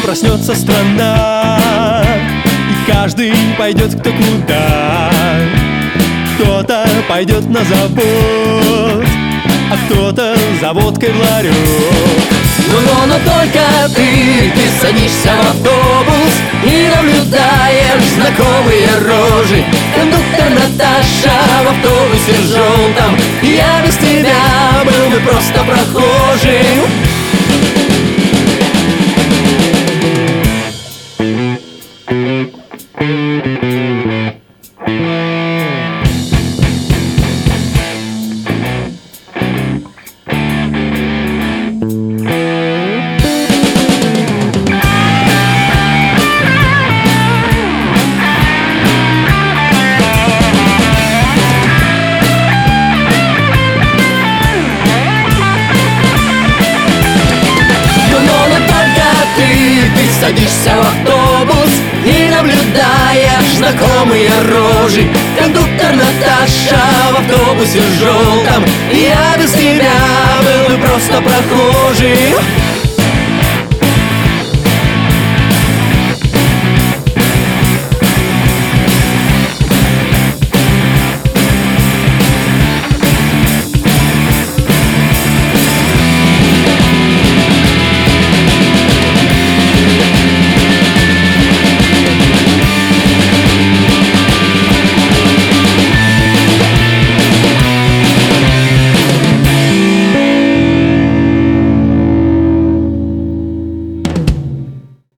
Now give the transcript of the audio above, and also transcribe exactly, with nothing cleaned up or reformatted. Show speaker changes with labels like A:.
A: проснется страна, и каждый пойдет кто куда. Кто-то пойдет на завод, а кто-то за водкой в ларек.
B: Но, но, но только ты, ты садишься в автобус и наблюдаешь знакомые рожи. Кондуктор Наташа в автобусе желтом, я без тебя был бы просто прохожим. Садишься в автобус и наблюдаешь знакомые рожи. Кондуктор Наташа в автобусе желтом, я без тебя был бы просто прохожим.